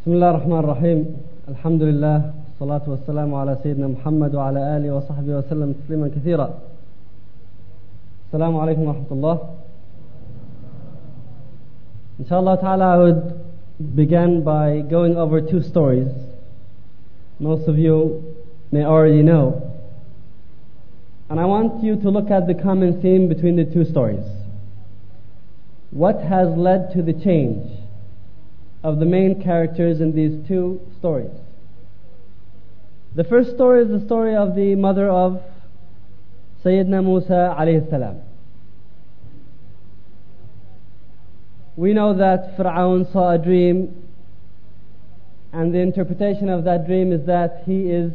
بسم الله الرحمن الرحيم. الحمد لله والصلاة والسلام على سيدنا محمد وعلى آله وصحبه وسلم تسليما كثيرا. السلام عليكم ورحمة الله. Inshallah ta'ala, I would begin by going over two stories most of you may already know, and I want you to look at the common theme between the two stories. What has led to the change of the main characters in these two stories? The first story is the story of the mother of Sayyidina Musa alayhi salam. We know that Fir'aun saw a dream, and the interpretation of that dream is that he is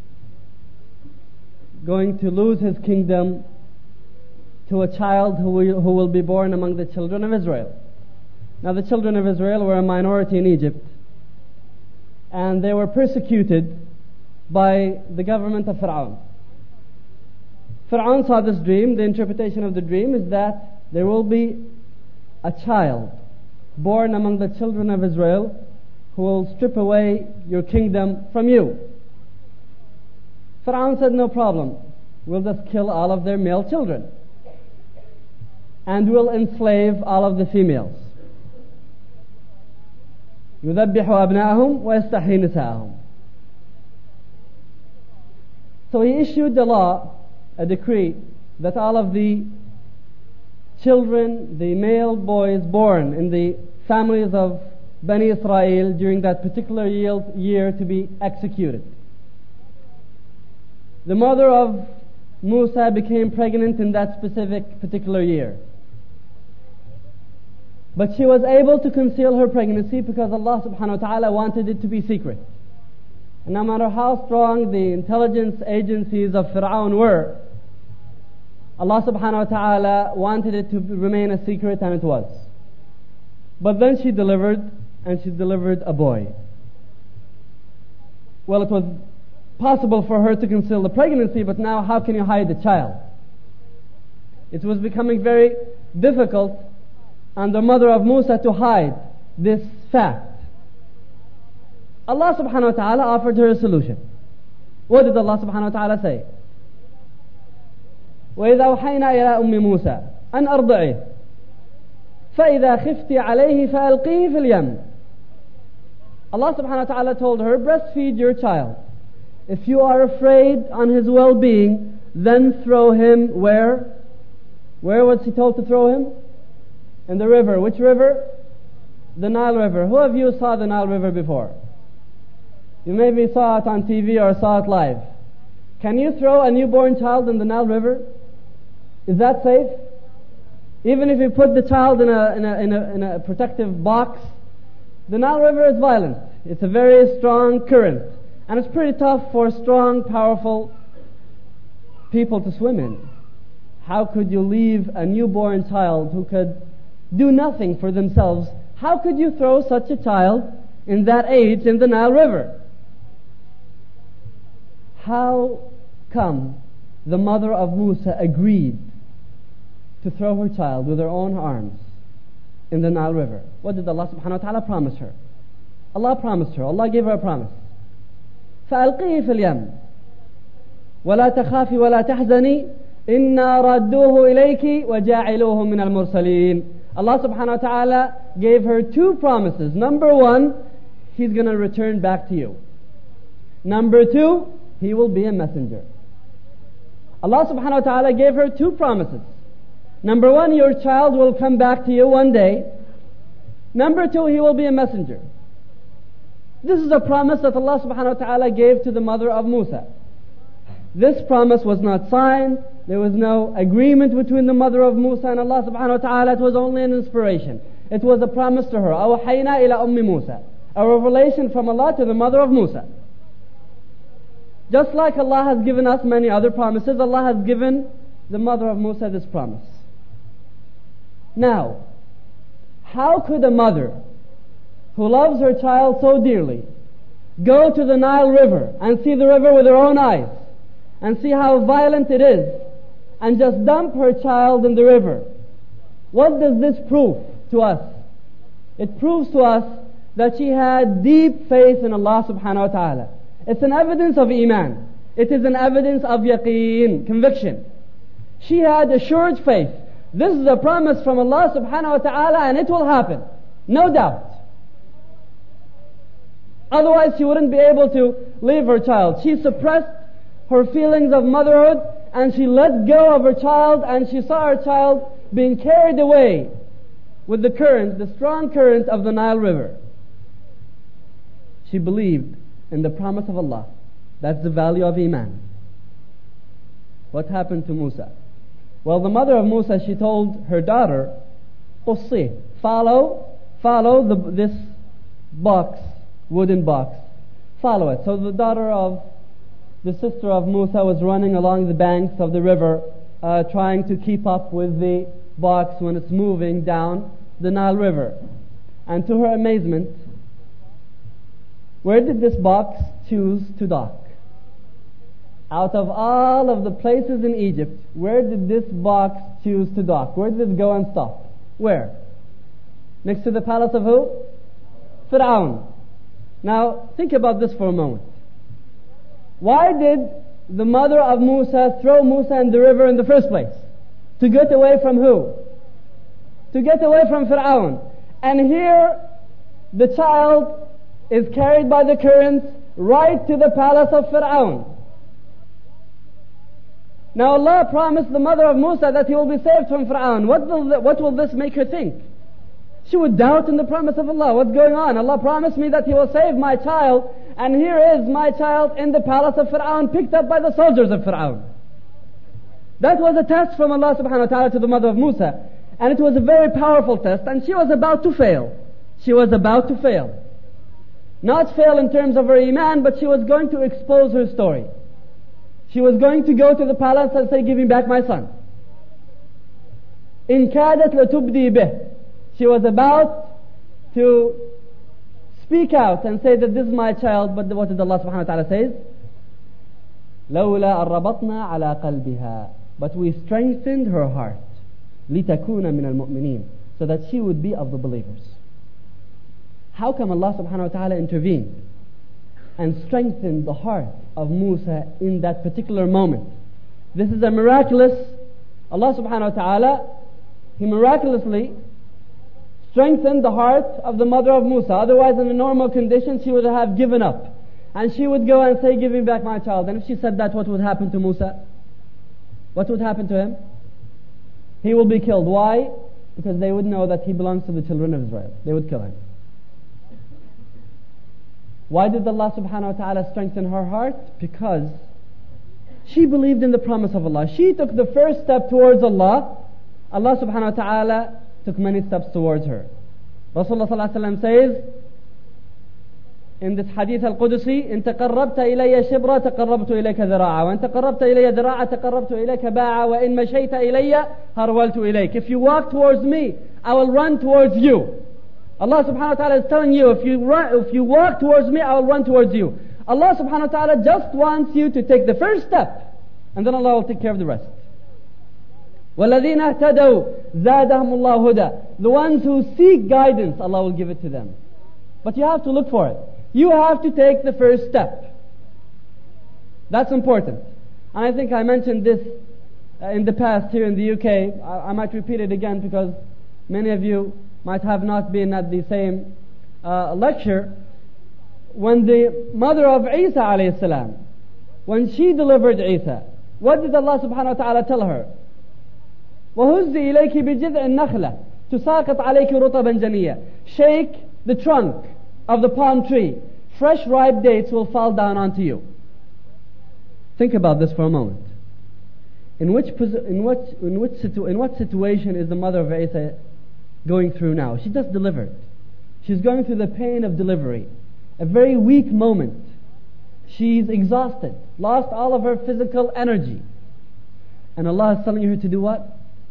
going to lose his kingdom to a child who will be born among the children of Israel. Now, the children of Israel were a minority in Egypt, and they were persecuted by the government of Fir'aun. Fir'aun saw this dream. The interpretation of the dream is that there will be a child born among the children of Israel who will strip away your kingdom from you. Fir'aun said, no problem, we'll just kill all of their male children and we'll enslave all of the females. يذبح أبناءهم ويستحيي نساءهم. So he issued a law, a decree, that all of the children, the male boys born in the families of Bani Israel during that particular year to be executed. The mother of Musa became pregnant in that particular year. But she was able to conceal her pregnancy because Allah subhanahu wa ta'ala wanted it to be secret. And no matter how strong the intelligence agencies of Fir'aun were, Allah subhanahu wa ta'ala wanted it to remain a secret, and it was. But then she delivered, and she delivered a boy. Well, it was possible for her to conceal the pregnancy, but now how can you hide the child? It was becoming very difficult on the mother of Musa to hide this fact. Allah subhanahu wa ta'ala offered her a solution. What did Allah subhanahu wa ta'ala say? وَإِذَا أَوْحَيْنَا إِلَىٰ أُمِّ مُوسَى أَنْ أَرْضِعِهِ فَإِذَا خِفْتِ عَلَيْهِ فَأَلْقِيهِ فِي الْيَمِّ. Allah subhanahu wa ta'ala told her, breastfeed your child. If you are afraid on his well-being, then throw him where? Where was he told to throw him? In the river. Which river? The Nile River. Who of you saw the Nile River before? You maybe saw it on TV or saw it live. Can you throw a newborn child in the Nile River? Is that safe? Even if you put the child in a protective box, the Nile River is violent. It's a very strong current, and it's pretty tough for strong, powerful people to swim in. How could you leave a newborn child who could do nothing for themselves? How could you throw such a child in that age in the Nile River? How come the mother of Musa agreed to throw her child with her own arms in the Nile River? What did Allah subhanahu wa ta'ala promise her? Allah promised her. Allah gave her a promise. فَأَلْقِهِ فِي الْيَمِّ وَلَا تَخَافِ وَلَا تَحْزَنِي إِنَّا رَدُّوهُ إِلَيْكِ وَجَاعِلُوهُ مِنَ الْمُرْسَلِينَ. Allah subhanahu wa ta'ala gave her two promises. Number one, He's going to return back to you. Number two, He will be a messenger. Allah subhanahu wa ta'ala gave her two promises. Number one, your child will come back to you one day. Number two, he will be a messenger. This is a promise that Allah subhanahu wa ta'ala gave to the mother of Musa. This promise was not signed. There was no agreement between the mother of Musa and Allah subhanahu wa ta'ala. It was only an inspiration. It was a promise to her. أَوْحَيْنَا إِلَىٰ أُمِّ مُوسَى. A revelation from Allah to the mother of Musa. Just like Allah has given us many other promises, Allah has given the mother of Musa this promise. Now, how could a mother who loves her child so dearly go to the Nile River and see the river with her own eyes and see how violent it is and just dump her child in the river? What does this prove to us? It proves to us that she had deep faith in Allah subhanahu wa ta'ala. It's an evidence of iman. It is an evidence of yaqeen, conviction. She had assured faith. This is a promise from Allah subhanahu wa ta'ala and it will happen. No doubt. Otherwise she wouldn't be able to leave her child. She suppressed her feelings of motherhood and she let go of her child, and she saw her child being carried away with the current, the strong current of the Nile River. She believed in the promise of Allah. That's the value of iman. What happened to Musa? Well, the mother of Musa, she told her daughter, "Qussi, follow this box, wooden box. Follow it." So the daughter of the sister of Musa was running along the banks of the river, trying to keep up with the box when it's moving down the Nile River. And to her amazement, where did this box choose to dock? Out of all of the places in Egypt, where did this box choose to dock? Where did it go and stop? Where? Next to the palace of who? Fir'aun. Now, think about this for a moment. Why did the mother of Musa throw Musa in the river in the first place? To get away from who? To get away from Fir'aun. And here, the child is carried by the current right to the palace of Fir'aun. Now Allah promised the mother of Musa that he will be saved from Fir'aun. What will this make her think? She would doubt in the promise of Allah. What's going on? Allah promised me that He will save my child, and here is my child in the palace of Fir'aun, picked up by the soldiers of Fir'aun. That was a test from Allah subhanahu wa ta'ala to the mother of Musa. And it was a very powerful test, and she was about to fail. She was about to fail. Not fail in terms of her iman, but she was going to expose her story. She was going to go to the palace and say, "Give me back my son." إِن كَادَتْ لَتُبْدِي بِهِ. She was about to speak out and say that this is my child, but what did Allah subhanahu wa ta'ala say? لَوْلَا أَرَّبَطْنَا عَلَى قَلْبِهَا. But we strengthened her heart. لِتَكُونَ مِنَ الْمُؤْمِنِينَ. So that she would be of the believers. How come Allah subhanahu wa ta'ala intervened and strengthened the heart of Musa in that particular moment? This is a miraculous, Allah subhanahu wa ta'ala, He miraculously strengthened the heart of the mother of Musa. Otherwise, in a normal condition, she would have given up. And she would go and say, "Give me back my child." And if she said that, what would happen to Musa? What would happen to him? He will be killed. Why? Because they would know that he belongs to the children of Israel. They would kill him. Why did Allah subhanahu wa ta'ala strengthen her heart? Because she believed in the promise of Allah. She took the first step towards Allah. Allah subhanahu wa ta'ala took many steps towards her. Rasulullah sallallahu alaihi wasallam says in this hadith al-Qudusi, "إن تقربت إلي شبرا تقربت إليك ذراعا وإن تقربت إلي ذراعا تقربت إليك باعا وإن مشيت إلي هرولت إليك." If you walk towards me, I will run towards you. Allah subhanahu wa ta'ala is telling you, if you walk towards me, I will run towards you. Allah subhanahu wa ta'ala just wants you to take the first step, and then Allah will take care of the rest. وَالَّذِينَ اهْتَدَوْا زَادَهُمُ اللَّهُ هُدًى. The ones who seek guidance, Allah will give it to them. But you have to look for it. You have to take the first step. That's important. And I think I mentioned this in the past here in the UK. I might repeat it again because many of you might have not been at the same lecture. When the mother of Isa alayhi salam, when she delivered Isa, what did Allah subhanahu wa ta'ala tell her? وَهُزِّي إِلَيْكِ بِجِذْعِ النَّخْلَةِ تُسَاقِطْ عَلَيْكِ رُطَبًا جَنِيًّا. Shake the trunk of the palm tree. Fresh ripe dates will fall down onto you. Think about this for a moment. In what situation is the mother of Isa going through now? She just delivered. She's going through the pain of delivery. A very weak moment. She's exhausted, lost all of her physical energy. And Allah is telling her to do what?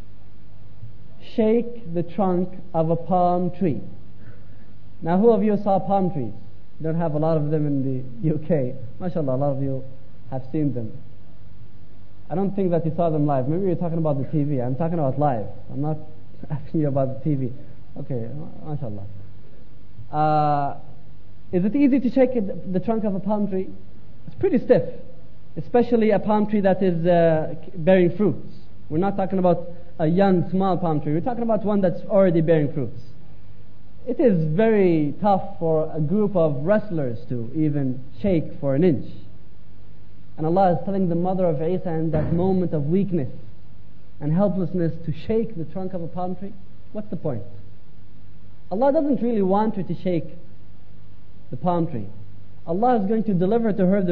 Shake the trunk of a palm tree. Now, who of you saw palm trees? You don't have a lot of them in the UK. MashaAllah, a lot of you have seen them. I don't think that you saw them live. Maybe you're talking about the TV. I'm talking about live. I'm not asking you about the TV. Okay, MashaAllah. Is it easy to shake the trunk of a palm tree? It's pretty stiff, especially a palm tree that is bearing fruits. We're not talking about a young, small palm tree. We're talking about one that's already bearing fruits. It is very tough for a group of wrestlers to even shake for an inch. And Allah is telling the mother of Isa in that moment of weakness and helplessness to shake the trunk of a palm tree. What's the point? Allah doesn't really want her to shake the palm tree. Allah is going to deliver to her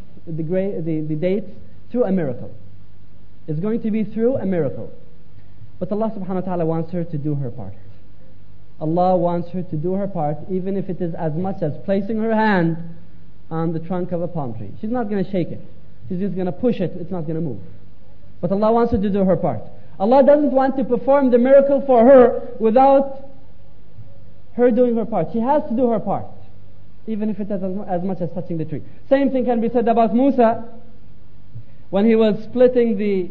the dates through a miracle. It's going to be through a miracle. But Allah subhanahu wa ta'ala wants her to do her part. Allah wants her to do her part, even if it is as much as placing her hand on the trunk of a palm tree. She's not going to shake it. She's just going to push it. It's not going to move. But Allah wants her to do her part. Allah doesn't want to perform the miracle for her without her doing her part. She has to do her part, even if it is as much as touching the tree. Same thing can be said about Musa when he was splitting the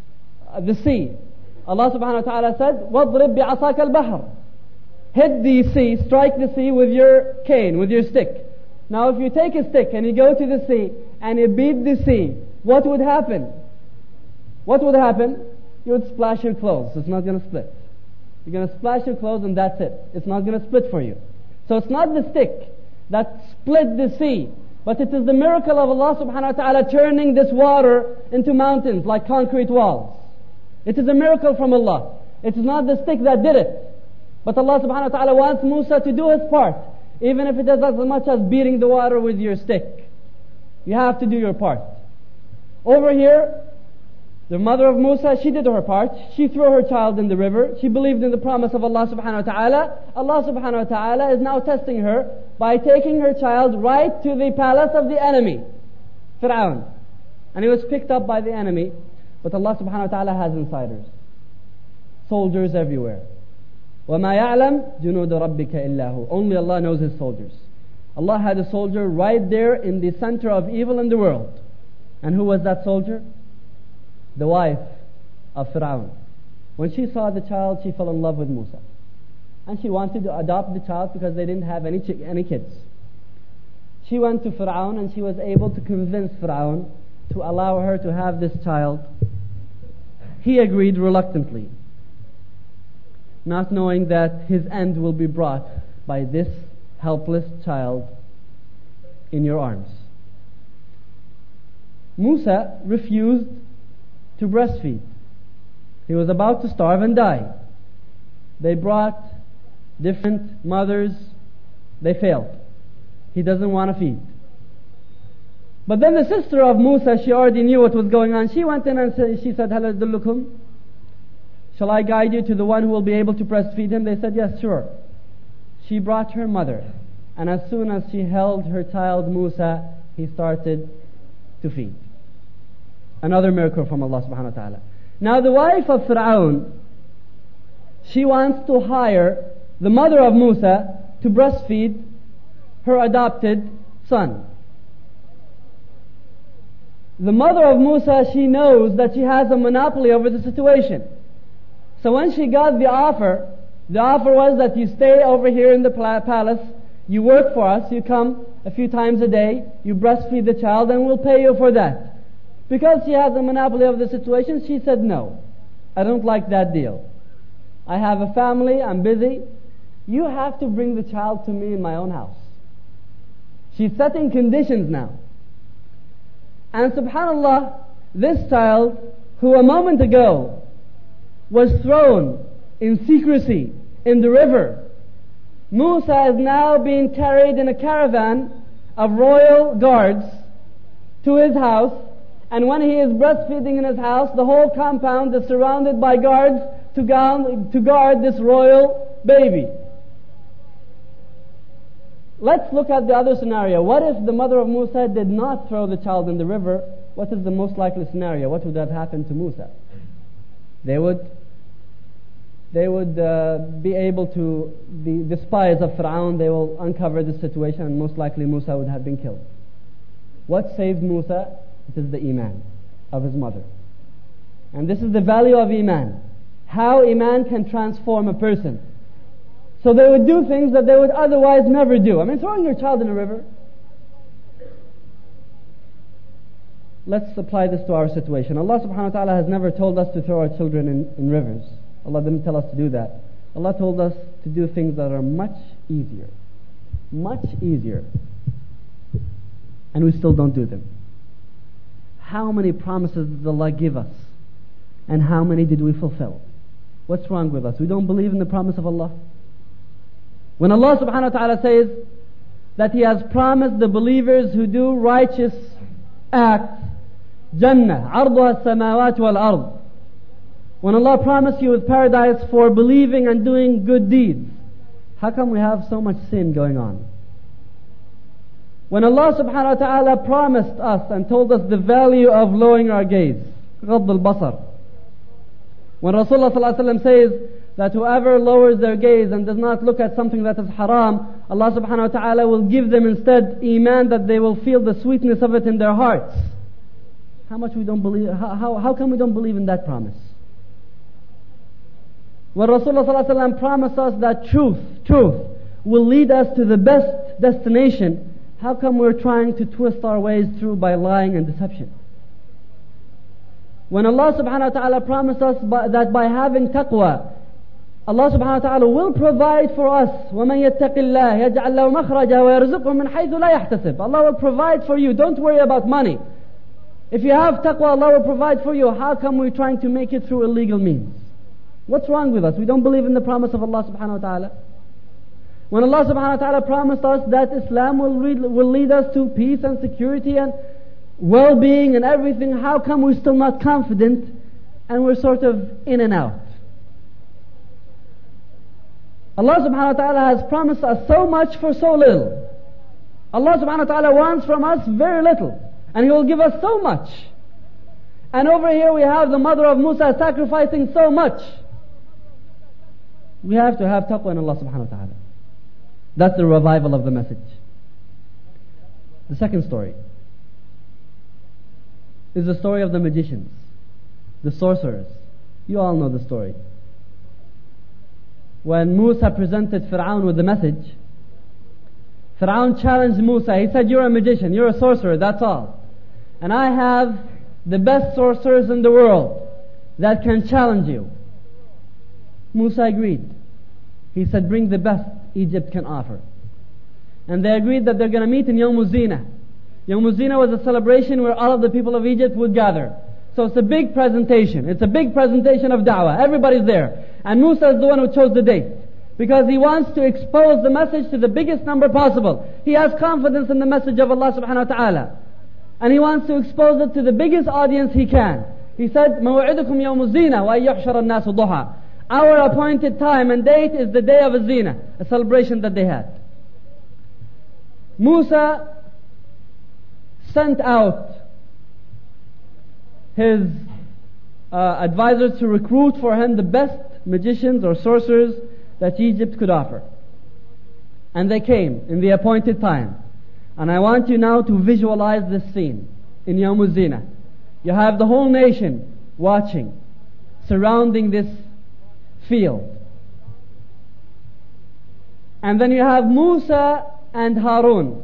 sea. Allah subhanahu wa ta'ala said, وَاضْرِبْ بِعَصَاكَ الْبَحْرِ. Hit the sea, strike the sea with your cane, with your stick. Now if you take a stick and you go to the sea and you beat the sea, what would happen? What would happen? You would splash your clothes. It's not going to split. You're going to splash your clothes and that's it. It's not going to split for you. So it's not the stick that split the sea, but it is the miracle of Allah subhanahu wa ta'ala turning this water into mountains like concrete walls. It is a miracle from Allah. It is not the stick that did it. But Allah subhanahu wa ta'ala wants Musa to do his part, even if it is as much as beating the water with your stick. You have to do your part. Over here, the mother of Musa, she did her part. She threw her child in the river. She believed in the promise of Allah subhanahu wa ta'ala. Allah subhanahu wa ta'ala is now testing her by taking her child right to the palace of the enemy, Fir'aun. And he was picked up by the enemy. But Allah subhanahu wa ta'ala has insiders. Soldiers everywhere. وَمَا يَعْلَمْ جُنُودَ رَبِّكَ إِلَّا هُ. Only Allah knows His soldiers. Allah had a soldier right there in the center of evil in the world. And who was that soldier? The wife of Fir'aun. When she saw the child, she fell in love with Musa. And she wanted to adopt the child because they didn't have any kids. She went to Fir'aun and she was able to convince Fir'aun to allow her to have this child. He agreed reluctantly, not knowing that his end will be brought by this helpless child in your arms. Musa refused to breastfeed. He was about to starve and die. They brought different mothers. They failed. He doesn't want to feed. But then the sister of Musa, she already knew what was going on. She went in and she said, "Hal adullukum? Shall I guide you to the one who will be able to breastfeed him?" They said, "Yes, sure." She brought her mother, and as soon as she held her child Musa, he started to feed. Another miracle from Allah subhanahu wa ta'ala. Now the wife of Fir'aun, she wants to hire the mother of Musa to breastfeed her adopted son. The mother of Musa, she knows that she has a monopoly over the situation. So when she got the offer was that you stay over here in the palace, you work for us, you come a few times a day, you breastfeed the child, and we'll pay you for that. Because she has a monopoly of the situation, she said, "No, I don't like that deal. I have a family, I'm busy. You have to bring the child to me in my own house." She's setting conditions now. And subhanallah, this child, who a moment ago was thrown in secrecy in the river, Musa is now being carried in a caravan of royal guards to his house. And when he is breastfeeding in his house, the whole compound is surrounded by guards to guard this royal baby. Let's look at the other scenario. What if the mother of Musa did not throw the child in the river? What is the most likely scenario? What would have happened to Musa? They would be able to, the spies of Fir'aun, they will uncover the situation, and most likely Musa would have been killed. What saved Musa? It is the iman of his mother. And this is the value of iman. How iman can transform a person. So they would do things that they would otherwise never do. I mean, throwing your child in a river. Let's apply this to our situation. Allah subhanahu wa ta'ala has never told us to throw our children in rivers. Allah didn't tell us to do that. Allah told us to do things that are much easier. Much easier. And we still don't do them. How many promises did Allah give us? And how many did we fulfill? What's wrong with us? We don't believe in the promise of Allah. When Allah subhanahu wa ta'ala says that He has promised the believers who do righteous acts, Jannah, عرضها السماوات والأرض. When Allah promised you with paradise for believing and doing good deeds, how come we have so much sin going on? When Allah subhanahu wa ta'ala promised us and told us the value of lowering our gaze, غض البصر. When Rasulullah sallallahu alaihi wasallam says that whoever lowers their gaze and does not look at something that is haram, Allah subhanahu wa ta'ala will give them instead iman, that they will feel the sweetness of it in their hearts. How much we don't believe? How come we don't believe in that promise? When Rasulullah sallallahu alaihi wasallam promised us that truth will lead us to the best destination, how come we're trying to twist our ways through by lying and deception? When Allah subhanahu wa ta'ala promised us that by having taqwa, Allah subhanahu wa ta'ala will provide for us. وَمَنْ يَتَّقِ اللَّهِ يَجْعَلْ لَهُ مَخْرَجًا وَيَرْزُقْهُ مِنْ حَيْثُ لَا يَحْتَسِبُ. Allah will provide for you. Don't worry about money. If you have taqwa, Allah will provide for you. How come we're trying to make it through illegal means? What's wrong with us? We don't believe in the promise of Allah subhanahu wa ta'ala. When Allah subhanahu wa ta'ala promised us that Islam will lead us to peace and security and well-being and everything, how come we're still not confident and we're sort of in and out? Allah subhanahu wa ta'ala has promised us so much for so little. Allah subhanahu wa ta'ala wants from us very little, and He will give us so much. And over here we have the mother of Musa sacrificing so much. We have to have taqwa in Allah subhanahu wa ta'ala. That's the revival of the message. The second story is the story of the magicians, the sorcerers. You all know the story. When Musa presented Fir'aun with the message, Fir'aun challenged Musa. He said, "You're a magician, you're a sorcerer, that's all. And I have the best sorcerers in the world that can challenge you." Musa agreed. He said, "Bring the best Egypt can offer." And they agreed that they're going to meet in Yawm Zina. Yawm Zina was a celebration where all of the people of Egypt would gather. So it's a big presentation. It's a big presentation of da'wah. Everybody's there. And Musa is the one who chose the date, because he wants to expose the message to the biggest number possible. He has confidence in the message of Allah subhanahu wa ta'ala, and he wants to expose it to the biggest audience he can. He said, "Maw'idukum yawm zina wa yuhshara an-nasu duha." Our appointed time and date is the day of a zina, a celebration that they had. Musa sent out his advisors to recruit for him the best magicians or sorcerers that Egypt could offer. And they came in the appointed time. And I want you now to visualize this scene in Yawm Zina. You have the whole nation watching, surrounding this field. And then you have Musa and Harun.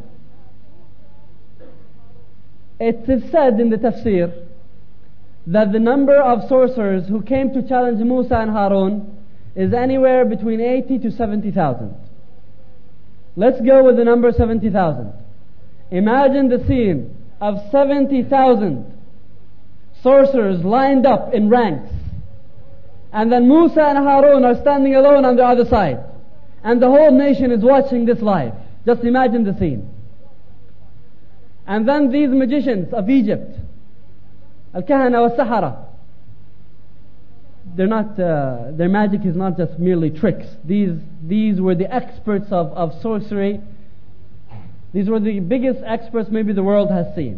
It is said in the tafsir that the number of sorcerers who came to challenge Musa and Harun is anywhere between 80 to 70,000. Let's go with the number 70,000. Imagine the scene of 70,000 sorcerers lined up in ranks. And then Musa and Harun are standing alone on the other side. And the whole nation is watching this live. Just imagine the scene. And then these magicians of Egypt, Al-Kahana wa Sahara, their magic is not just merely tricks. These were the experts of sorcery. These were the biggest experts maybe the world has seen.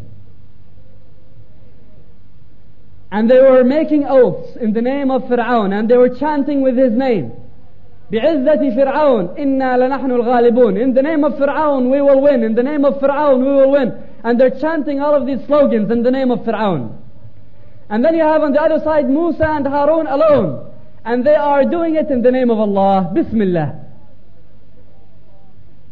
And they were making oaths in the name of Fir'aun, and they were chanting with his name. بِعِزَّةِ فِرْعَوْنَ إِنَّا لَنَحْنُ الْغَالِبُونَ. In the name of Fir'aun we will win. In the name of Fir'aun we will win. And they're chanting all of these slogans in the name of Fir'aun. And then you have on the other side Musa and Harun alone. And they are doing it in the name of Allah. Bismillah.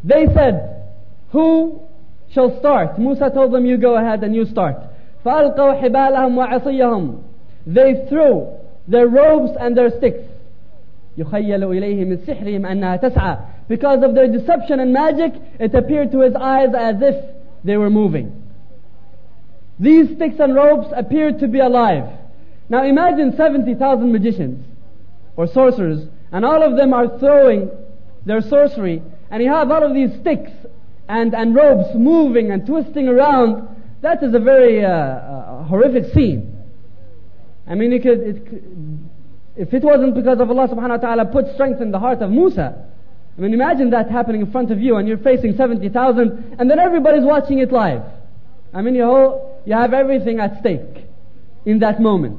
They said, who shall start? Musa told them, you go ahead and you start. فَأَلْقَوْا حِبَالَهُمْ وَعَصِيَّهُمْ. They threw their robes and their sticks. يُخَيَّلُ إِلَيْهِ مِنْ سِحْرِهِمْ أَنَّهَا تَسْعَى. Because of their deception and magic, it appeared to his eyes as if they were moving. These sticks and ropes appeared to be alive. Now imagine 70,000 magicians or sorcerers, and all of them are throwing their sorcery, and you have all of these sticks and ropes moving and twisting around. That is a very horrific scene. I mean, if it wasn't because of Allah subhanahu wa ta'ala put strength in the heart of Musa, I mean, imagine that happening in front of you and you're facing 70,000 and then everybody's watching it live. I mean, you have everything at stake in that moment.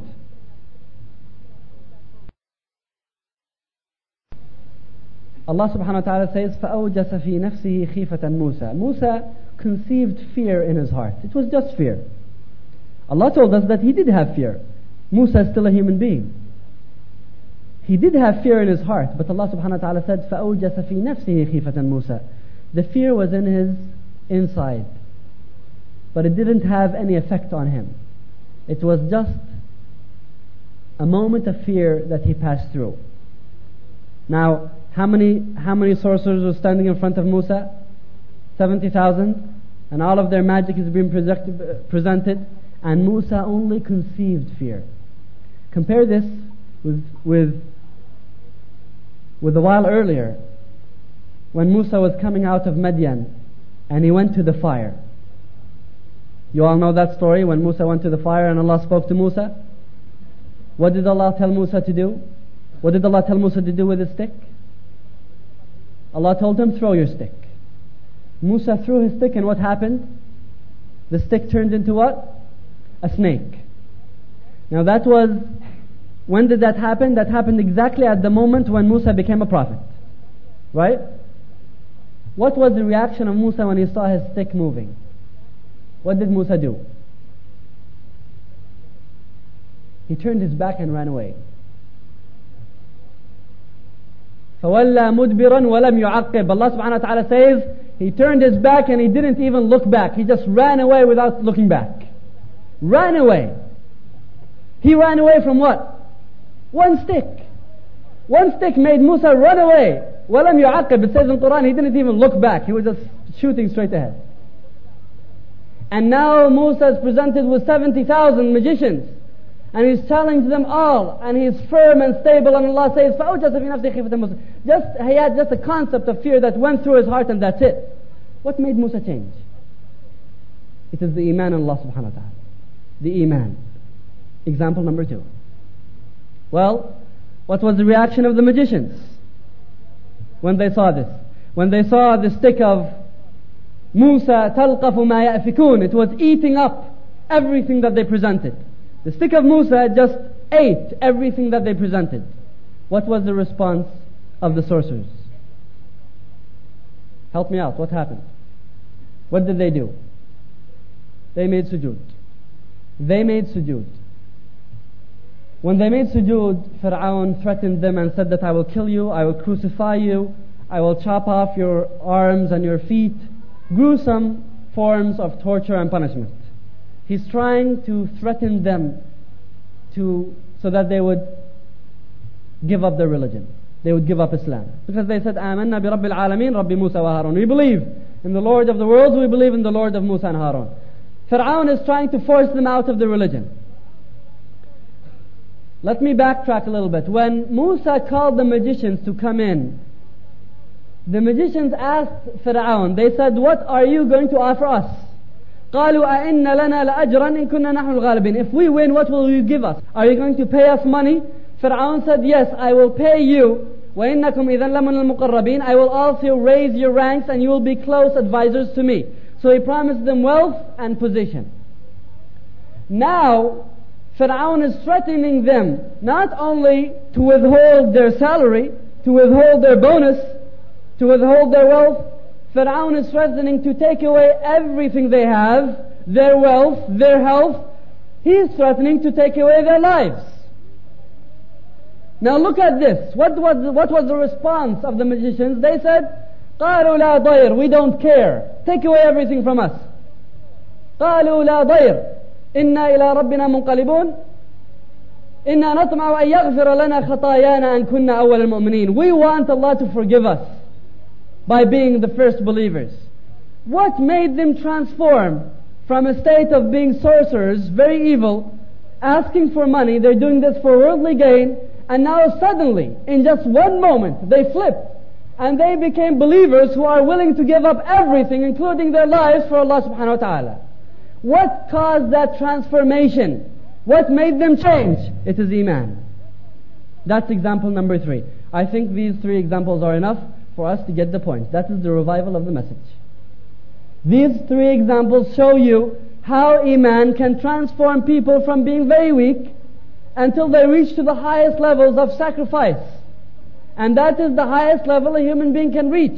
Allah subhanahu wa ta'ala says, فَأَوْجَسَ فِي نَفْسِهِ خِيفَةً مُوسَى. Musa conceived fear in his heart. It was just fear. Allah told us that he did have fear. Musa is still a human being. He did have fear in his heart, but Allah subhanahu wa ta'ala said, فَأَوْجَسَ فِي نَفْسِهِ خِيفَةً مُوسَى. The fear was in his inside, but it didn't have any effect on him. It was just a moment of fear that he passed through. Now, how many sorcerers were standing in front of Musa? 70,000, and all of their magic is being presented, and Musa only conceived fear. Compare this with a while earlier, when Musa was coming out of Madian, and he went to the fire. You all know that story, when Musa went to the fire and Allah spoke to Musa. What did Allah tell Musa to do? What did Allah tell Musa to do with his stick? Allah told him, throw your stick. Musa threw his stick, and what happened? The stick turned into what? A snake. Now when did that happen? That happened exactly at the moment when Musa became a prophet. Right? What was the reaction of Musa when he saw his stick moving? What did Musa do? He turned his back and ran away. فَوَلَّى مُدْبِرًا وَلَمْ يُعَقِّبْ. Allah subhanahu wa ta'ala says, he turned his back and he didn't even look back. He just ran away without looking back. Ran away. He ran away from what? One stick. One stick made Musa run away. وَلَمْ يُعَقِّبْ. It says in the Quran, he didn't even look back. He was just shooting straight ahead. And now Musa is presented with 70,000 magicians. And he's challenged them all, and he's firm and stable, and Allah says, فَأَوْجَسَ فِي نَفْسِهِ خِيفَةً مُوسَى. He had just a concept of fear that went through his heart, and that's it. What made Musa change? It is the Iman in Allah subhanahu wa ta'ala. The Iman. Example number 2. Well, what was the reaction of the magicians when they saw this? When they saw the stick of Musa, تَلْقَفُ مَا يَأْفِكُونَ, it was eating up everything that they presented. The stick of Musa just ate everything that they presented. What was the response of the sorcerers? Help me out, what happened? What did they do? They made sujood. They made sujood. When they made sujood, Fir'aun threatened them and said that I will kill you, I will crucify you, I will chop off your arms and your feet. Gruesome forms of torture and punishment. He's trying to threaten them so that they would give up their religion. They would give up Islam. Because they said, آمنا برب العالمين رب موسى وهارون. We believe in the Lord of the worlds, we believe in the Lord of Musa and Harun. Fir'aun is trying to force them out of the religion. Let me backtrack a little bit. When Musa called the magicians to come in, the magicians asked Fir'aun, they said, what are you going to offer us? قالوا أئن لنا لأجرا إن كنا نحن الغالبين. If we win, what will you give us? Are you going to pay us money? Fir'aun said, yes, I will pay you. وإنكم إذا لمن المقربين. I will also raise your ranks and you will be close advisors to me. So he promised them wealth and position. Now, Fir'aun is threatening them not only to withhold their salary, to withhold their bonus, to withhold their wealth. Fir'aun is threatening to take away everything they have, their wealth, their health. He is threatening to take away their lives. Now look at this. What was the response of the magicians? They said, قالوا لا ضير, we don't care, take away everything from us. قالوا لا ضير إنا إلى ربنا منقلبون إنا نطمع أن يغفر لنا خطايانا أن كنا أول المؤمنين. We want Allah to forgive us by being the first believers. What made them transform from a state of being sorcerers, very evil, asking for money, they're doing this for worldly gain, and now suddenly, in just one moment, they flipped and they became believers who are willing to give up everything, including their lives, for Allah subhanahu wa ta'ala. What caused that transformation? What made them change? It is Iman. That's example number 3. I think these 3 examples are enough for us to get the point. That is the revival of the message. These 3 examples show you how Iman can transform people from being very weak until they reach to the highest levels of sacrifice. And that is the highest level a human being can reach.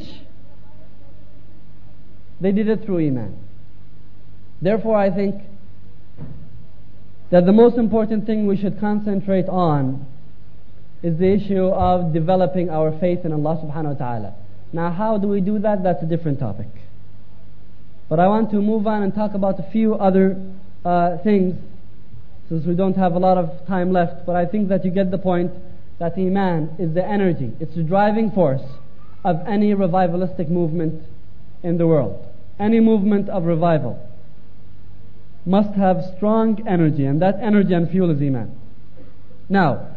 They did it through Iman. Therefore, I think that the most important thing we should concentrate on is the issue of developing our faith in Allah subhanahu wa ta'ala. Now, how do we do that? That's a different topic. But I want to move on and talk about a few other things, since we don't have a lot of time left. But I think that you get the point that Iman is the energy, it's the driving force of any revivalistic movement in the world. Any movement of revival must have strong energy, and that energy and fuel is Iman. Now,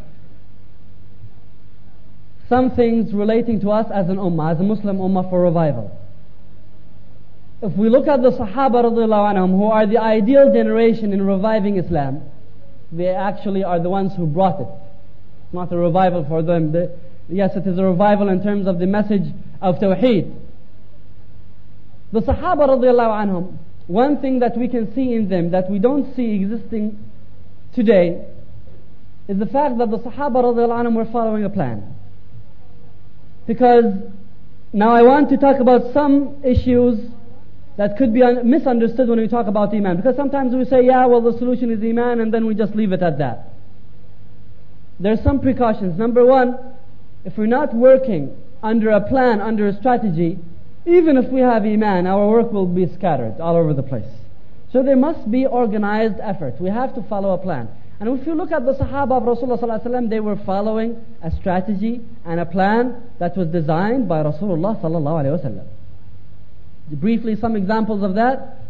some things relating to us as an ummah, as a Muslim ummah for revival. If we look at the Sahaba radiallahu anhum, who are the ideal generation in reviving Islam, they actually are the ones who brought it. It's not a revival for them. Yes, it is a revival in terms of the message of Tawheed. The Sahaba radiallahu anhum, one thing that we can see in them that we don't see existing today is the fact that the Sahaba radiallahu anhum were following a plan. Because now I want to talk about some issues that could be misunderstood when we talk about Iman. Because sometimes we say, yeah, well, the solution is Iman, and then we just leave it at that. There are some precautions. Number one, if we're not working under a plan, under a strategy, even if we have Iman, our work will be scattered all over the place. So there must be organized effort. We have to follow a plan. And if you look at the Sahaba of Rasulullah sallallahu alaihi wasallam, they were following a strategy and a plan that was designed by Rasulullah sallallahu alaihi wasallam. Briefly, some examples of that.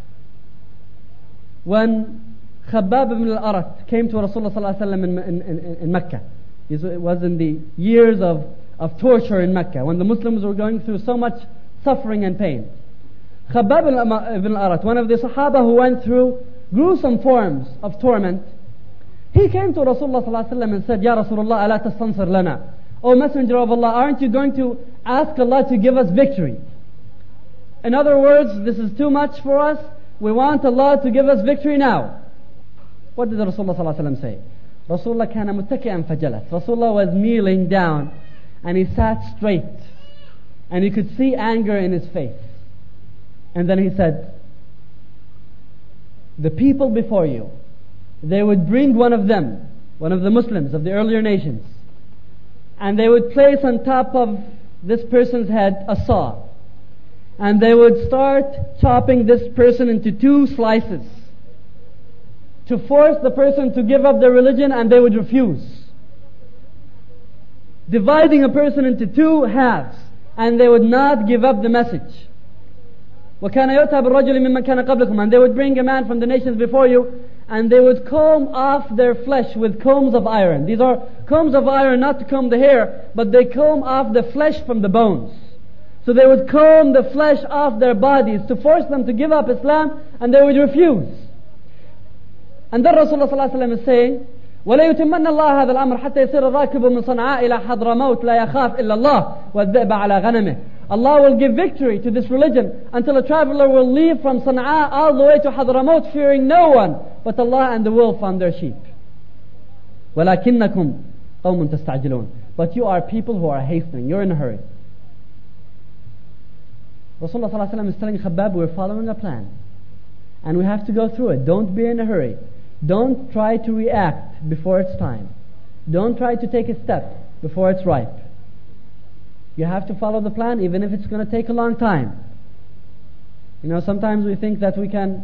When Khabbab ibn al-Arat came to Rasulullah sallallahu alaihi wasallam in Mecca, it was in the years of torture in Mecca, when the Muslims were going through so much suffering and pain. Khabbab ibn al-Arat, one of the Sahaba who went through gruesome forms of torment, he came to Rasulullah sallallahu alaihi wasallam and said, Ya Rasulullah, ala tastansir lana. O Messenger of Allah, aren't you going to ask Allah to give us victory? In other words, this is too much for us. We want Allah to give us victory now. What did Rasulullah sallallahu alaihi wasallam say? Rasulullah kana muttaki'an fajalat. Rasulullah was kneeling down and he sat straight, and you could see anger in his face. And then he said, the people before you, they would bring one of them, one of the Muslims of the earlier nations, and they would place on top of this person's head a saw, and they would start chopping this person into 2 slices to force the person to give up their religion, and they would refuse. Dividing a person into 2 halves, and they would not give up the message. وَكَانَ يُؤْتَى بِالرَّجُلِ مِمَّنْ كَانَ قَبْلَكُمْ. And they would bring a man from the nations before you, and they would comb off their flesh with combs of iron. These are combs of iron not to comb the hair, but they comb off the flesh from the bones. So they would comb the flesh off their bodies to force them to give up Islam, and they would refuse. And then Rasulullah sallallahu alaihi wasallam is saying, وَلَا يُتِمَّنَّ اللَّهَ هَذَا الْأَمْرَ حَتَّى يَصِيرَ الرَّاكِبُ مِنْ صَنْعَاءَ إِلَى حَضْرَمَوْتَ لَا يَخَافُ إِلَّا اللَّهَ وَالذِّئْبَ عَلَى غَنَمِهِ. Allah will give victory to this religion until a traveler will leave from Sana'a all the way to Hadramaut fearing no one but Allah and the wolf on their sheep. وَلَكِنَّكُمْ قَوْمٌ تَسْتَعْجِلُونَ. But you are people who are hastening, you're in a hurry. Rasulullah sallallahu alaihi wasallam is telling Khabbab, we're following a plan, and we have to go through it. Don't be in a hurry. Don't try to react before it's time. Don't try to take a step before it's ripe. You have to follow the plan even if it's going to take a long time. Sometimes we think that we can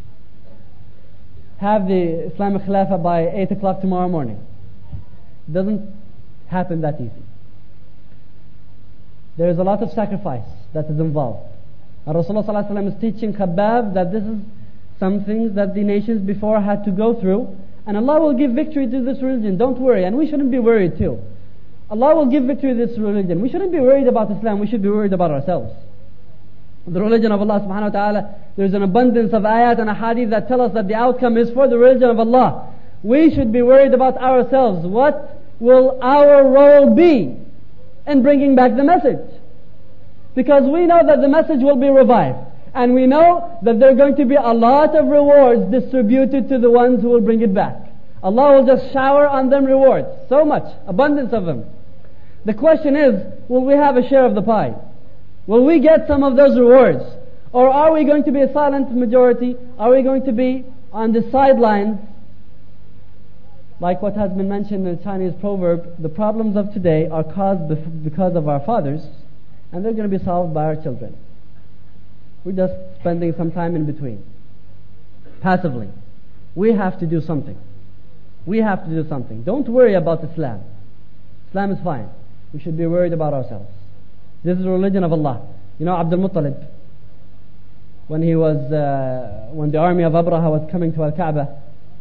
have the Islamic Khilafah by 8 o'clock tomorrow morning. It doesn't happen that easy. There is a lot of sacrifice that is involved. And Rasulullah ﷺ is teaching Khabbab that this is some things that the nations before had to go through, and Allah will give victory to this religion. Don't worry, and we shouldn't be worried too. Allah will give victory to this religion. We shouldn't be worried about Islam, we should be worried about ourselves. The religion of Allah subhanahu wa ta'ala, there's an abundance of ayat and ahadith that tell us that the outcome is for the religion of Allah. We should be worried about ourselves. What will our role be in bringing back the message? Because we know that the message will be revived. And we know that there are going to be a lot of rewards distributed to the ones who will bring it back. Allah will just shower on them rewards. So much, abundance of them. The question is, will we have a share of the pie? Will we get some of those rewards? Or are we going to be a silent majority? Are we going to be on the sidelines? Like what has been mentioned in the Chinese proverb, the problems of today are caused because of our fathers, and they're going to be solved by our children. We're just spending some time in between. Passively. We have to do something. We have to do something. Don't worry about Islam. Islam is fine. We should be worried about ourselves. This is the religion of Allah. Abdul Muttalib, when the army of Abraha was coming to Al-Kaaba,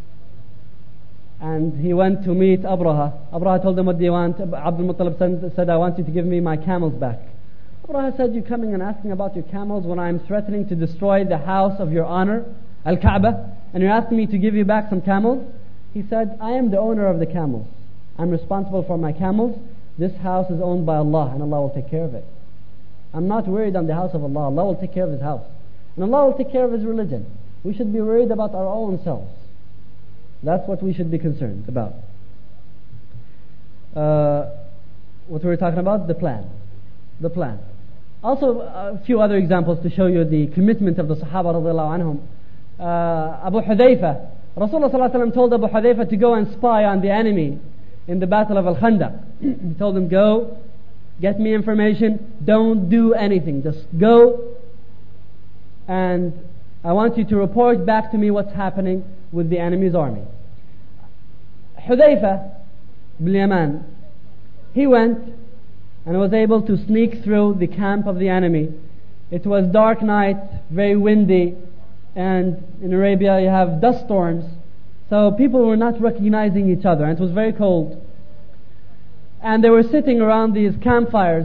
and he went to meet Abraha. Abraha told him, what do you want? Abdul Muttalib said, I want you to give me my camels back. Abraha said, you're coming and asking about your camels when I'm threatening to destroy the house of your honor, Al-Kaaba, and you're asking me to give you back some camels? He said, I am the owner of the camels. I'm responsible for my camels. This house is owned by Allah, and Allah will take care of it. I'm not worried on the house of Allah. Allah will take care of His house. And Allah will take care of His religion. We should be worried about our own selves. That's what we should be concerned about. What were we talking about? The plan. The plan. Also, a few other examples to show you the commitment of the Sahaba radiallahu anhum. Abu Hudayfa, Rasulullah sallallahu alaihi wasallam told Abu Hudayfa to go and spy on the enemy in the battle of Al-Khandaq. He told him, go, get me information, don't do anything, just go, and I want you to report back to me what's happening with the enemy's army. Hudayfa bin Yaman, he went and was able to sneak through the camp of the enemy. It was dark night, very windy, and in Arabia you have dust storms, so people were not recognizing each other, and it was very cold. And they were sitting around these campfires,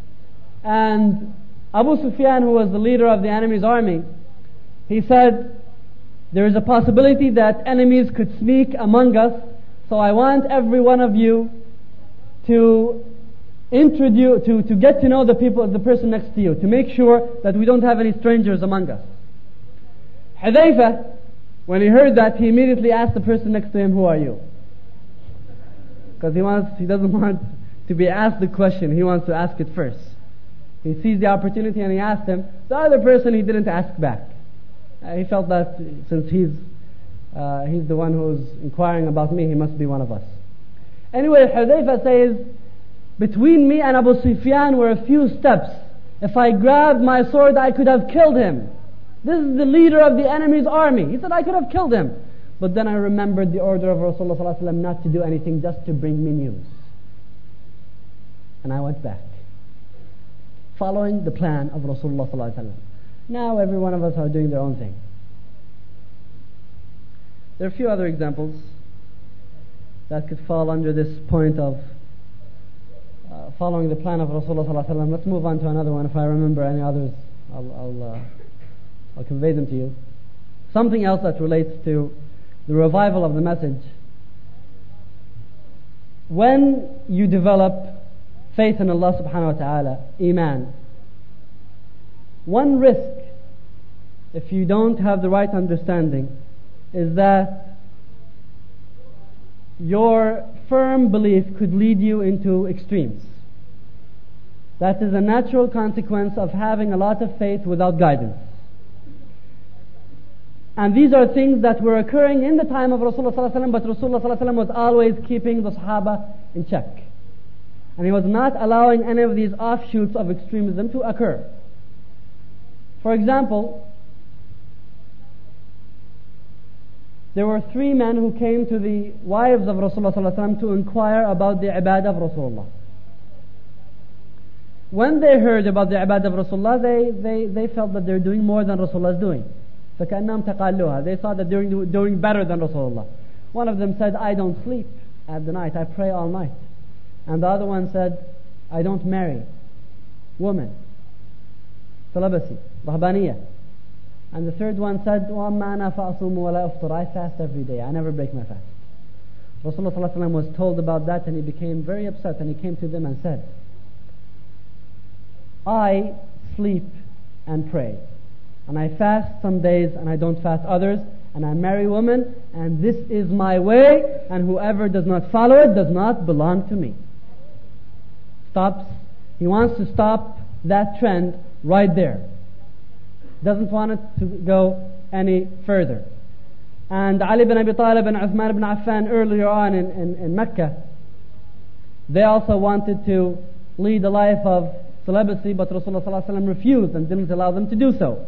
and Abu Sufyan, who was the leader of the enemy's army, he said, there is a possibility that enemies could sneak among us, so I want every one of you to get to know the person next to you, to make sure that we don't have any strangers among us. Hudayfa, when he heard that, he immediately asked the person next to him, who are you? Because he doesn't want to be asked the question, he wants to ask it first. He sees the opportunity and he asked him. The other person he didn't ask back. He felt that since he's the one who's inquiring about me, he must be one of us. Anyway, Hudayfa says, between me and Abu Sufyan were a few steps. If I grabbed my sword, I could have killed him. This is the leader of the enemy's army. He said, I could have killed him. But then I remembered the order of Rasulullah ﷺ not to do anything, just to bring me news. And I went back, following the plan of Rasulullah ﷺ. Now every one of us are doing their own thing. There are a few other examples that could fall under this point of following the plan of Rasulullah ﷺ. Let's move on to another one. If I remember any others, I'll convey them to you. Something else that relates to the revival of the message. When you develop faith in Allah subhanahu wa ta'ala, Iman, one risk, if you don't have the right understanding, is that your firm belief could lead you into extremes. That is a natural consequence of having a lot of faith without guidance. And these are things that were occurring in the time of Rasulullah ﷺ, but Rasulullah ﷺ was always keeping the Sahaba in check. And he was not allowing any of these offshoots of extremism to occur. For example, there were 3 men who came to the wives of Rasulullah ﷺ to inquire about the ibadah of Rasulullah. When they heard about the ibadah of Rasulullah, they felt that they're doing more than Rasulullah is doing. فَكَأَنَّهُمْ تَقَالُّوهَا. They thought that they're doing better than Rasulullah. One of them said, I don't sleep at the night, I pray all night. And the other one said, I don't marry women. Celibacy, rahbaniyah. And the third one said, وَأَمَّا أَنَا فَأَصُومُ وَلَا أُفْطِرُ. I fast every day, I never break my fast. Rasulullah ﷺ was told about that, and he became very upset, and he came to them and said, I sleep and pray, and I fast some days and I don't fast others, and I marry women, and this is my way, and whoever does not follow it does not belong to me. He wants to stop that trend right there. Doesn't want it to go any further. And Ali bin Abi Talib and Uthman ibn Affan earlier on in Mecca, they also wanted to lead a life of celibacy, but Rasulullah ﷺ refused and didn't allow them to do so.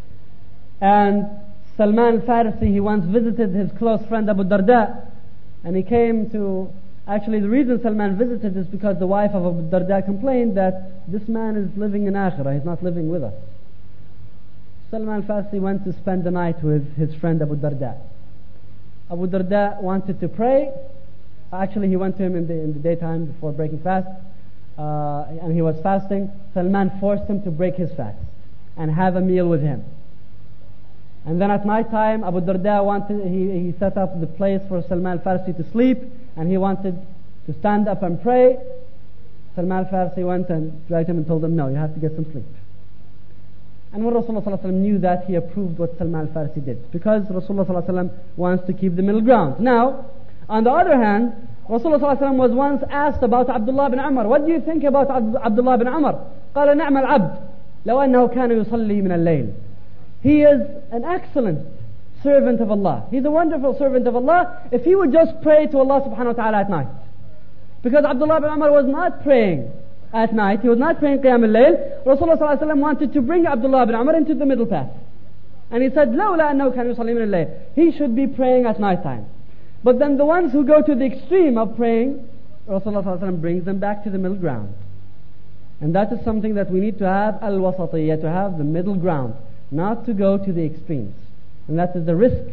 And Salman al-Farisi, he once visited his close friend Abu Darda, and he came to... Actually, the reason Salman visited is because the wife of Abu Darda complained that this man is living in Akhirah, he's not living with us. Salman al-Farisi went to spend the night with his friend Abu Darda. Abu Darda wanted to pray. Actually, he went to him in the daytime before breaking fast, and he was fasting. Salman forced him to break his fast and have a meal with him. And then at night time, Abu Darda he set up the place for Salman al-Farisi to sleep, and he wanted to stand up and pray. Salman al-Farisi went and dragged him and told him, no, you have to get some sleep. And when Rasulullah ﷺ knew that, he approved what Salman al-Farisi did, because Rasulullah ﷺ wants to keep the middle ground. Now, on the other hand, Rasulullah ﷺ was once asked about Abdullah bin Umar. What do you think about Abdullah bin Umar? قال نعم العبد لو أنه كان يصلي من الليل. He is an excellent servant of Allah. He's a wonderful servant of Allah if he would just pray to Allah subhanahu wa ta'ala at night. Because Abdullah bin Umar was not praying at night. He was not praying Qiyam al-Layl. Rasulullah sallallahu alaihi wasallam wanted to bring Abdullah bin Umar into the middle path. And he said, لولا أنه كان يصلي من الليل. He should be praying at night time. But then the ones who go to the extreme of praying, Rasulullah sallallahu alaihi wasallam brings them back to the middle ground. And that is something that we need to have, al-wasatiyya, to have the middle ground. Not to go to the extremes. And that is the risk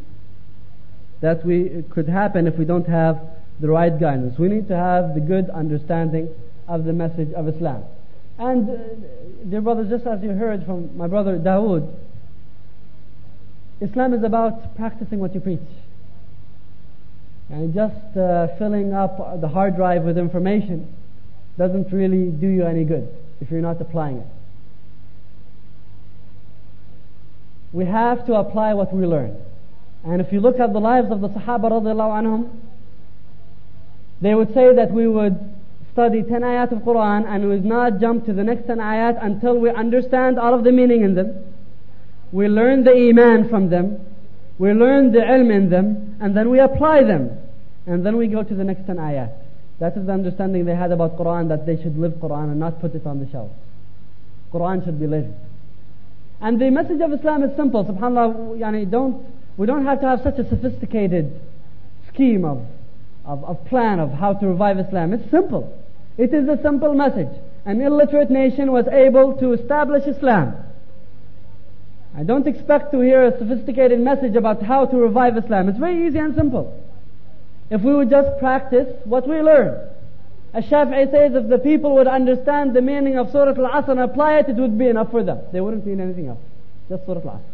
that could happen if we don't have the right guidance. We need to have the good understanding of the message of Islam. And dear brothers, just as you heard from my brother Dawood, Islam is about practicing what you preach. And just filling up the hard drive with information doesn't really do you any good if you're not applying it. We have to apply what we learn. And if you look at the lives of the Sahaba radiallahu anhum, they would say that we would study 10 ayat of Quran and we would not jump to the next 10 ayat until we understand all of the meaning in them. We learn the iman from them, we learn the ilm in them, and then we apply them. And then we go to the next 10 ayat. That is the understanding they had about Quran, that they should live Quran and not put it on the shelf. Quran should be lived. And the message of Islam is simple. SubhanAllah, we don't have to have such a sophisticated scheme of plan of how to revive Islam. It's simple. It is a simple message. An illiterate nation was able to establish Islam. I don't expect to hear a sophisticated message about how to revive Islam. It's very easy and simple. If we would just practice what we learn. Ash-Shafi'i says if the people would understand the meaning of Surah Al-Asr and apply it, it would be enough for them. They wouldn't need anything else. Just Surah Al-Asr.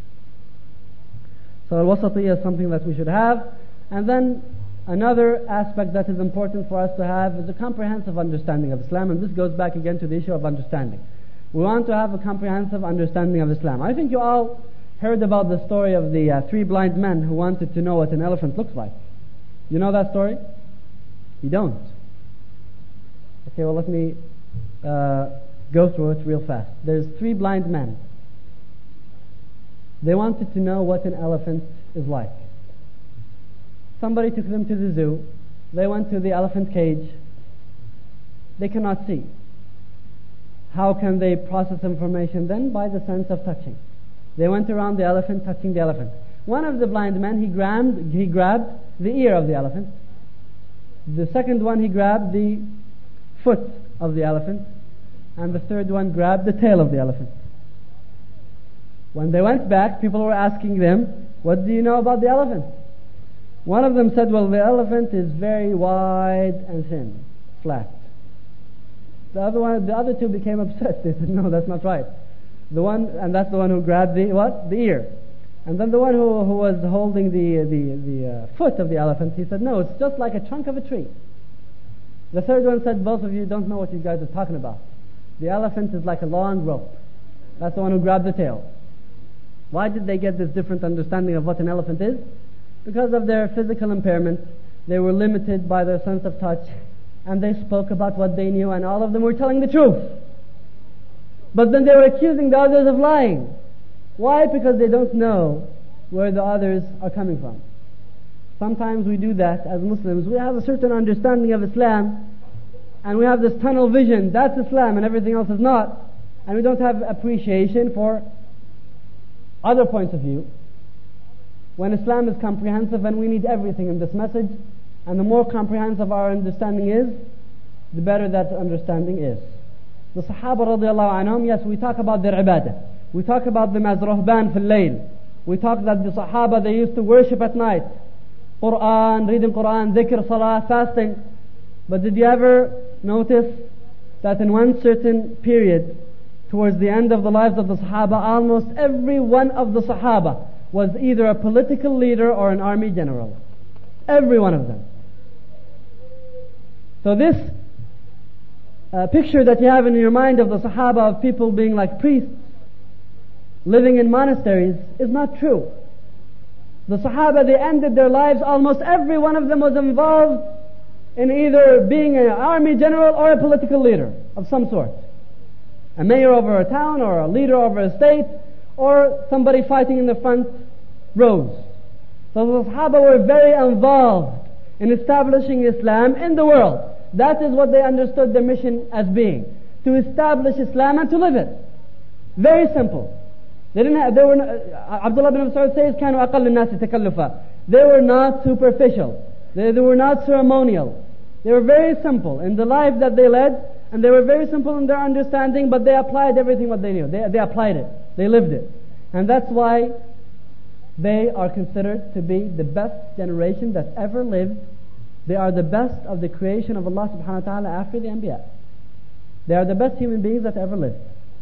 So al-wasatiyya is something that we should have. And then another aspect that is important for us to have is a comprehensive understanding of Islam. And this goes back again to the issue of understanding. We want to have a comprehensive understanding of Islam. I think you all heard about the story of the 3 blind men who wanted to know what an elephant looks like. You know that story? You don't. Okay, well let me go through it real fast. There's 3 blind men. They wanted to know what an elephant is like. Somebody took them to the zoo. They went to the elephant cage. They cannot see. How can they process information then? By the sense of touching. They went around the elephant, touching the elephant. One of the blind men, he grabbed the ear of the elephant. The second one, he grabbed the foot of the elephant. And the third one grabbed the tail of the elephant. When they went back, people were asking them, what do you know about the elephant? One of them said, well, the elephant is very wide and thin, flat. The other two became upset. They said, no, that's not right. That's the one who grabbed the ear. And then the one who was holding the foot of the elephant, he said, no, it's just like a trunk of a tree. The third one said, both of you don't know what you guys are talking about. The elephant is like a long rope. That's the one who grabbed the tail. Why did they get this different understanding of what an elephant is? Because of their physical impairment. They were limited by their sense of touch, and they spoke about what they knew, and all of them were telling the truth. But then they were accusing the others of lying. Why? Because they don't know where the others are coming from. Sometimes we do that as Muslims. We have a certain understanding of Islam, and we have this tunnel vision. That's Islam and everything else is not. And we don't have appreciation for other points of view. When Islam is comprehensive, and we need everything in this message, and the more comprehensive our understanding is, the better that understanding is. The Sahaba radiallahu anhum, yes, we talk about their ibadah. We talk about them as ruhban fil layl. We talk that the Sahaba, they used to worship at night. Quran, reading Quran, dhikr, salah, fasting. But did you ever notice that in one certain period, towards the end of the lives of the Sahaba, almost every one of the Sahaba was either a political leader or an army general. Every one of them. So this picture that you have in your mind of the Sahaba of people being like priests, living in monasteries, is not true. The Sahaba, they ended their lives, almost every one of them was involved in either being an army general or a political leader of some sort. A mayor over a town, or a leader over a state, or somebody fighting in the front rows. So the Sahaba were very involved in establishing Islam in the world. That is what they understood their mission as being. To establish Islam and to live it. Very simple. Abdullah bin Mas'ud says, كانوا أقل الناس تكلفا. They were not superficial. They were not ceremonial. They were very simple in the life that they led, and they were very simple in their understanding, but they applied everything what they knew. They applied it. They lived it. And that's why they are considered to be the best generation that ever lived. They are the best of the creation of Allah subhanahu wa ta'ala after the Anbiya. They are the best human beings that ever lived.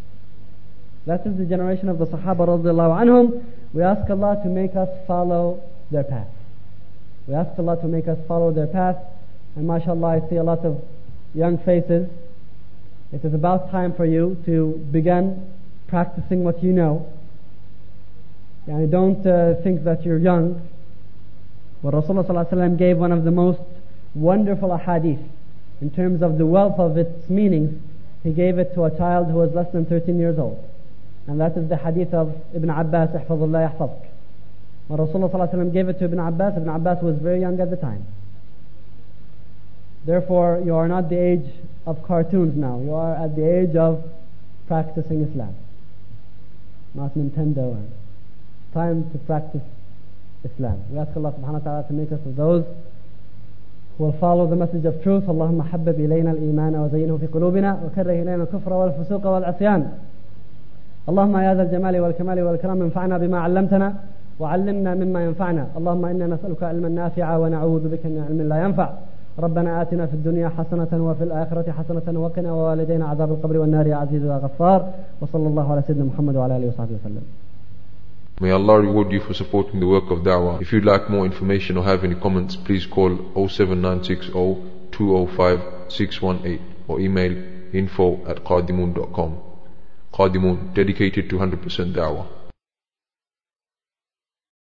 That is the generation of the Sahaba radiallahu anhum. We ask Allah to make us follow their path. We ask Allah to make us follow their path. And mashallah, I see a lot of young faces. It is about time for you to begin practicing what you know. And don't think that you're young. But Rasulullah sallallahu alaihi wasallam gave one of the most wonderful ahadith in terms of the wealth of its meanings. He gave it to a child who was less than 13 years old. And that is the hadith of Ibn Abbas, ihfazullah yahfazk. When Rasulullah sallallahu alaihi wasallam gave it to Ibn Abbas was very young at the time. Therefore, you are not the age of cartoons now. You are at the age of practicing Islam. Not Nintendo. Time to practice Islam. We ask Allah subhanahu wa ta'ala to make us of those who will follow the message of truth. Allahumma habbib ilayna al-iman wa zayyinhu fi qulubina wa karrih ilayna al-kufra wal-fusuqa wal-asyan. اللهم يا ذا الجمال والكمال والإكرام انفعنا بما علمتنا وعلمنا مما ينفعنا اللهم إنا نسألك علما نافعا ونعوذ بك من علم لا ينفع ربنا آتنا في الدنيا حسنة وفي الآخرة حسنة وقنا ووالدينا عذاب القبر والنار يا عزيز يا غفار وصلى الله على سيدنا محمد وعلى آله وصحبه وسلم. May Allah reward you for supporting the work of Da'wah. If you'd like more information or have any comments, please call 07960 205 618 or email info@qadimun.com. Qadimun, dedicated to 100% Da'wah.